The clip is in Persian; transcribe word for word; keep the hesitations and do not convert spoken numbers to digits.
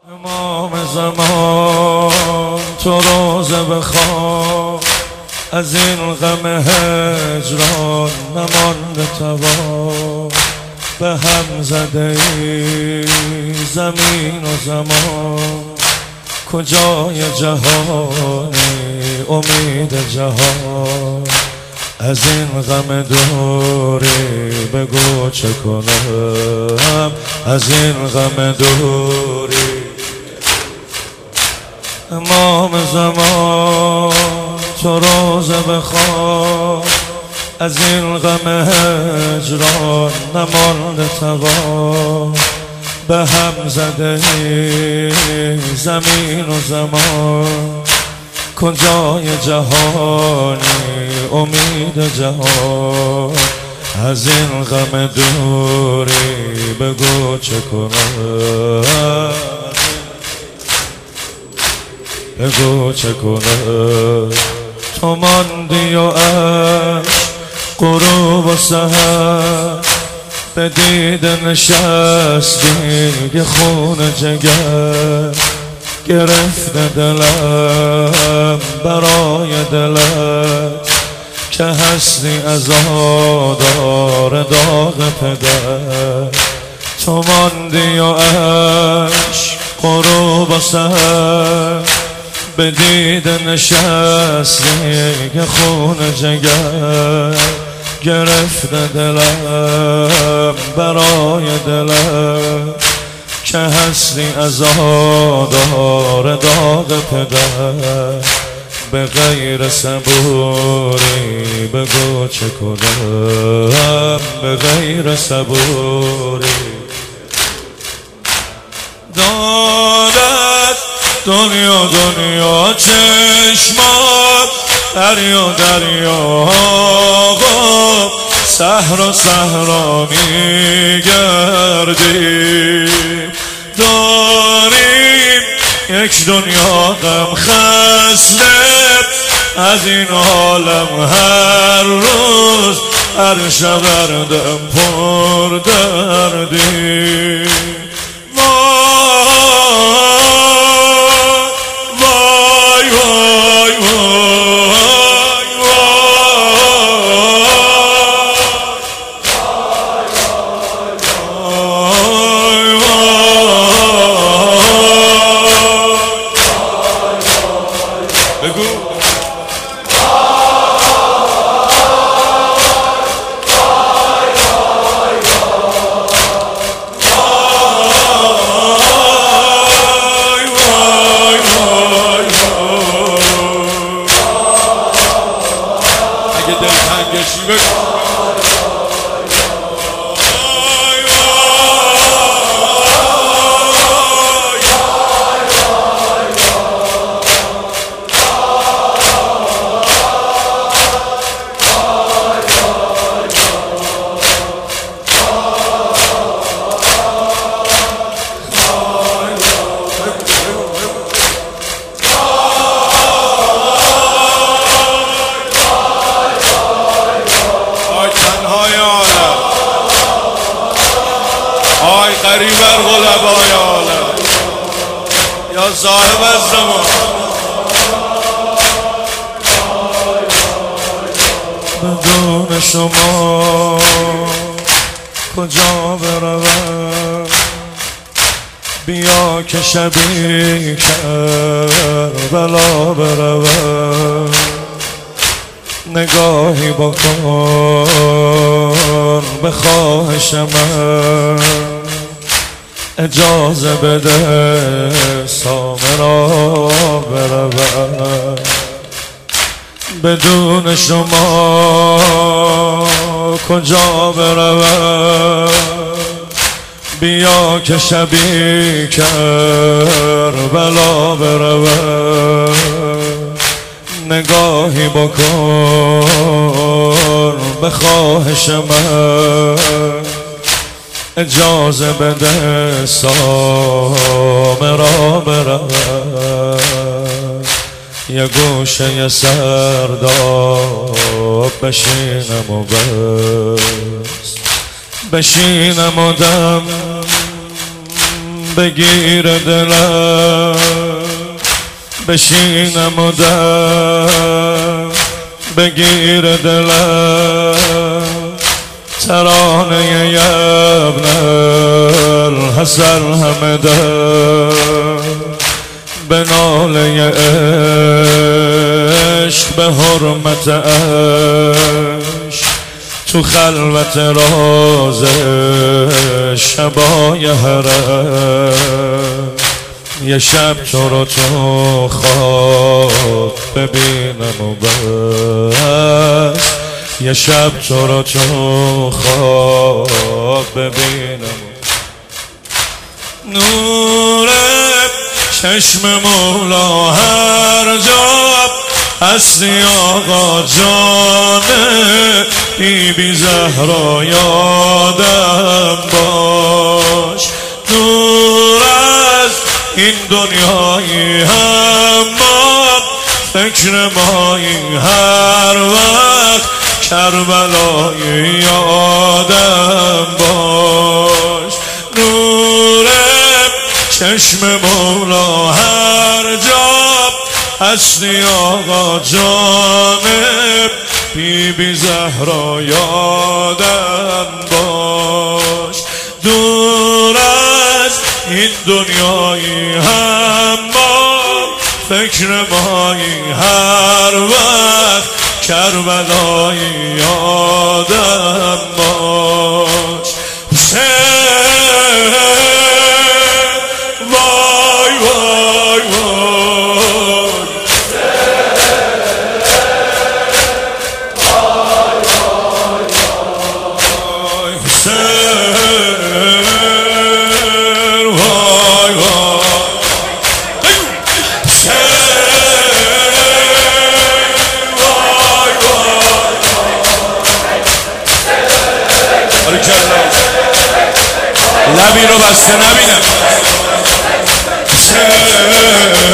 امام زمان تو روزه بخواه، از این غم هجران نمانده توان. به هم زده ای زمین و زمان، کجای جهانی امید جهان. از این غم دوری بگو چه کنم، از این غم دوری. امام زمان تو روزه بخواه، از این غم هجران نمانده توان. به هم زده زمین و زمان، کجای جهانی امید جهان. از این غم دوری بگو چه کنم، بگو چه کنم. تو ماندی و عشق غروب و سحر، به دیده نشستی یه خون جگر. گرفته دلم برای دلت، که هستی عزادار داغ پدر. تو ماندی و عشق غروب و سحر، به دیده نشستی که خون جگر. گرفته دلم برای دلم، که هستی عزادار داغ پدر. به غیر صبوری بگو چه کنم، به غیر صبوری. دارد دنیا دنیا چشمات، دریا دریا صحرا و صحرا میگردی. داریم یک دنیا غم خسته، از این عالم هر روز هر شب هر دم پر دردی. وای وای آی قریب الغلبای عالم، یا صاحب الزمان. بدون شما کجا بروم، بیا که شبی کربلا بروم. نگاهی بکن به خواهش من، اجازه بده سامرا بروم. بدون شما کجا بروم، بیا که شبی کربلا بروم. نگاهی بکن به خواهش من، اجازه بده سامرا بروم. یه گوشه سرداب بشینم و بس، بشینم و دم بگیر دلم بشینم و در بگیر دلم ترانه یبن الحسن همه در به ناله عشق به حرمت عشق تو خلوت راز شبای حرم یه شب تو رو تو خواب ببینم و بس یه شب تو رو تو خواب ببینم نور چشم مولا هر جا هستی آقا جانه بی بی زهرا یادم باش دور از این دنیایی هم ما فکر مایی هر وقت کربلایی یادم باش نور چشم مولا هر جا هستی آقا جانب بی بی زهرا یادم باش دور از این دنیایی هم ما فکر مایی هر وقت کربلایی یادم باش وای وای لبی رو بسته نبینم